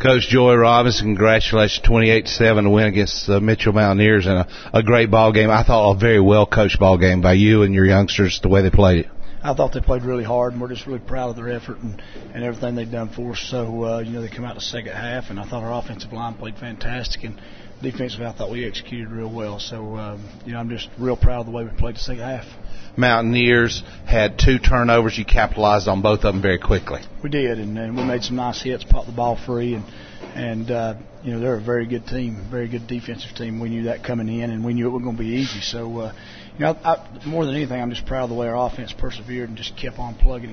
Coach Joey Robinson, congratulations, 28-7 win against the Mitchell Mountaineers and a great ball game. I thought a very well coached ball game by you and your youngsters, the way they played it. I thought they played really hard, and we're just really proud of their effort and everything they've done for us. So, they come out the second half, and I thought our offensive line played fantastic, and defensively I thought we executed real well. So, I'm just real proud of the way we played the second half. Mountaineers had 2 turnovers. You capitalized on both of them very quickly. We did, and we made some nice hits, popped the ball free, and they're a very good team, very good defensive team. We knew that coming in, and we knew it wasn't going to be easy. So, more than anything, I'm just proud of the way our offense persevered and just kept on plugging,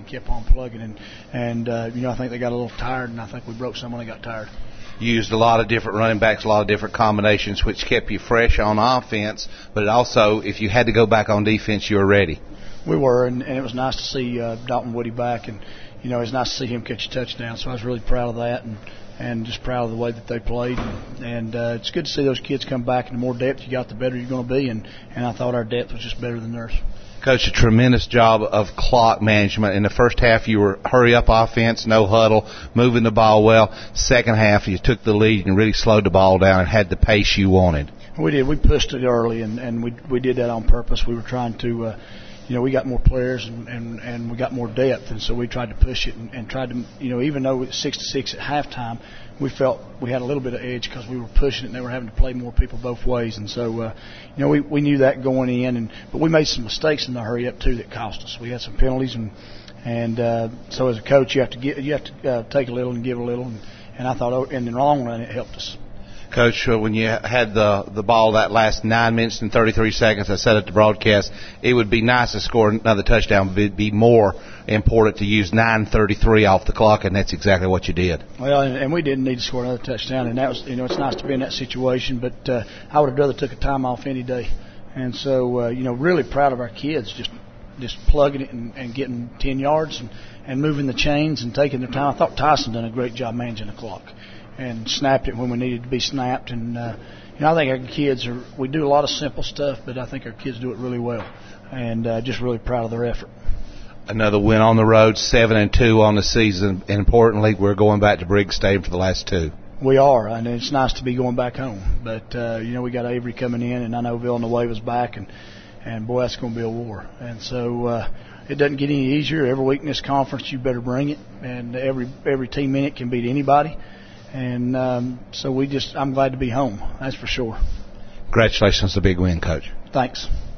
and I think they got a little tired, and I think we broke some when they got tired. You used a lot of different running backs, a lot of different combinations, which kept you fresh on offense, but also, if you had to go back on defense, you were ready. We were, and it was nice to see Dalton Woody back, and, it's nice to see him catch a touchdown, so I was really proud of that, and just proud of the way that they played, and it's good to see those kids come back, and the more depth you got, the better you're going to be, and I thought our depth was just better than theirs. Coach, a tremendous job of clock management. In the first half, you were hurry-up offense, no huddle, moving the ball well. Second half, you took the lead and really slowed the ball down and had the pace you wanted. We did. We pushed it early, and we did that on purpose. We were trying to, we got more players and we got more depth, and so we tried to push it and tried to, even though it was 6-6 at halftime, we felt we had a little bit of edge because we were pushing it and they were having to play more people both ways. And so, we knew that going in, but we made some mistakes in the hurry up too that cost us. We had some penalties, and so as a coach, you have to take a little and give a little, and I thought in the long run it helped us. Coach, when you had the ball that last 9 minutes and 33 seconds, I said at the broadcast, it would be nice to score another touchdown, but it would be more important to use 9:33 off the clock, and that's exactly what you did. Well, and we didn't need to score another touchdown, and that was, it's nice to be in that situation, but I would have rather took a time off any day. And so, really proud of our kids, just plugging it and getting 10 yards and moving the chains and taking their time. I thought Tyson done a great job managing the clock and snapped it when we needed to be snapped. And, I think our kids we do a lot of simple stuff, but I think our kids do it really well. And just really proud of their effort. Another win on the road, 7-2 on the season. And importantly, we're going back to Briggs Stadium for the last 2. We are, and it's nice to be going back home. But, we got Avery coming in, and I know Villanueva's back, and boy, that's going to be a war. And so it doesn't get any easier. Every week in this conference, you better bring it, and every team in it can beat anybody. And so I'm glad to be home, that's for sure. Congratulations, a big win, Coach. Thanks.